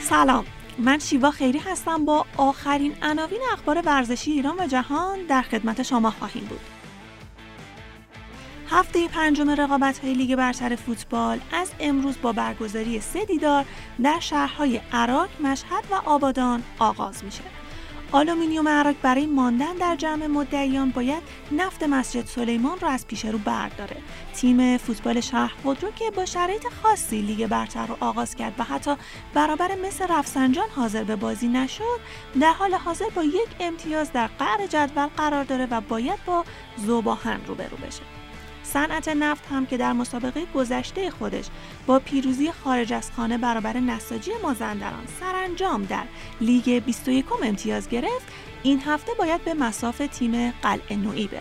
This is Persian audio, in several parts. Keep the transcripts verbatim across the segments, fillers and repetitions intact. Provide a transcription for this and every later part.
سلام، من شیوا خیری هستم. با آخرین عناوین اخبار ورزشی ایران و جهان در خدمت شما خواهیم بود. هفته پنجم رقابت‌های لیگ برتر فوتبال از امروز با برگزاری سه دیدار در شهرهای عراق، مشهد و آبادان آغاز میشه. آلومینیوم عراق برای ماندن در جمع مدعیان باید نفت مسجد سلیمان را از پیش رو برداره. تیم فوتبال شهرخودرو که با شرایط خاصی لیگ برتر رو آغاز کرد و حتی برابر مس رفسنجان حاضر به بازی نشد، در حال حاضر با یک امتیاز در قعر جدول قرار داره و باید با ذوب‌آهن روبرو بشه. صنعت نفت هم که در مسابقه گذشته خودش با پیروزی خارج از خانه برابر نساجی مازندران سرانجام در لیگ بیست و یکم امتیاز گرفت، این هفته باید به مصاف تیم قلعه نویی بره.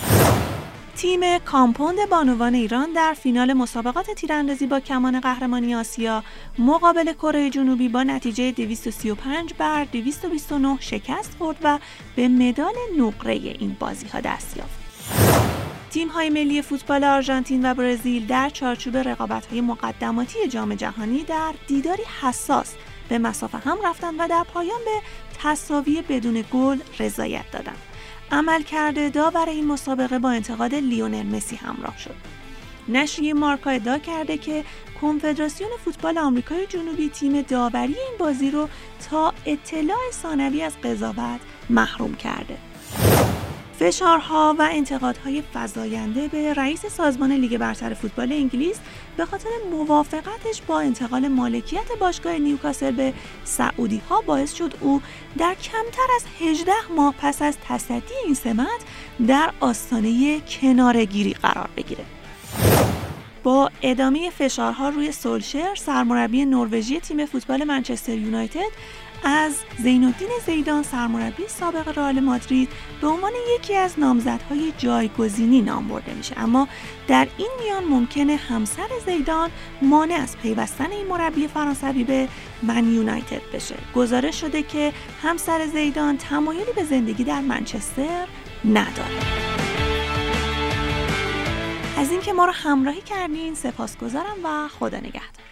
تیم کامپوند بانوان ایران در فینال مسابقات تیراندازی با کمان قهرمانی آسیا مقابل کره جنوبی با نتیجه دویست و سی و پنج بر دویست و بیست و نه شکست خورد و به مدال نقره این بازی‌ها دست یافت. تیم‌های ملی فوتبال آرژانتین و برزیل در چارچوب رقابت‌های مقدماتی جام جهانی در دیداری حساس به مصاف هم رفتند و در پایان به تساوی بدون گل رضایت دادند. عملکرد داور این مسابقه با انتقاد لیونل مسی همراه شد. نشریه مارکا ادعا کرده که کنفدراسیون فوتبال آمریکای جنوبی تیم داوری این بازی رو تا اطلاع ثانوی از قضاوت محروم کرده. فشارها و انتقادهای فزاینده به رئیس سازمان لیگ برتر فوتبال انگلیس به خاطر موافقتش با انتقال مالکیت باشگاه نیوکاسل به سعودی‌ها باعث شد او در کمتر از هجده ماه پس از تصدی این سمت در آستانه کناره‌گیری قرار بگیره. با ادامه فشارها روی سولشر، سرمربی نروژی تیم فوتبال منچستر یونایتد از زین‌الدین زیدان، سرمربی سابق رئال مادرید، به عنوان یکی از نامزدهای جایگزینی نام برده میشه، اما در این میان ممکنه همسر زیدان مانع از پیوستن این مربی فرانسوی به من یونایتد بشه. گزارش شده که همسر زیدان تمایلی به زندگی در منچستر نداره. از اینکه ما رو همراهی کردین سپاسگزارم و خدا نگهدار.